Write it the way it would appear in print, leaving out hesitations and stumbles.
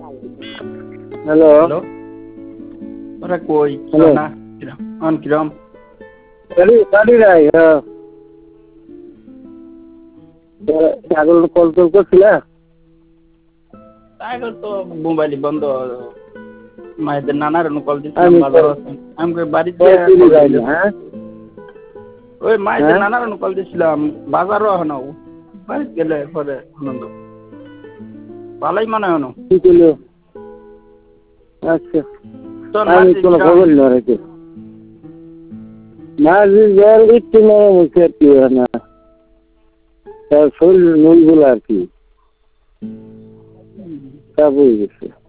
Hello hello, ওরা কই hello না কিরম গাড়ি নাই ছাগল কল টল করছিল তাই তো মোবাইল বন্ধ। মায়েদের নানার কল দিছিলাম, আমি ভালো আছেন? আমি কই বাড়িতে দিদি কল যাইনি দিলে হ্যাঁ ওই মায়েদের হ্যাঁ নানার কল দিছিলাম, বাজারও এখনো বাড়িতে গেলে পরে আনন্দ ভালোই মনে হয় কি করলো আচ্ছা তোর আমি মাঝে কোনো কিরম খবর নেই রেখে মাঝে জল একটু নরম হচ্ছে আর কি না তার শরীর নুলগুলো আর কি তা বই গেছে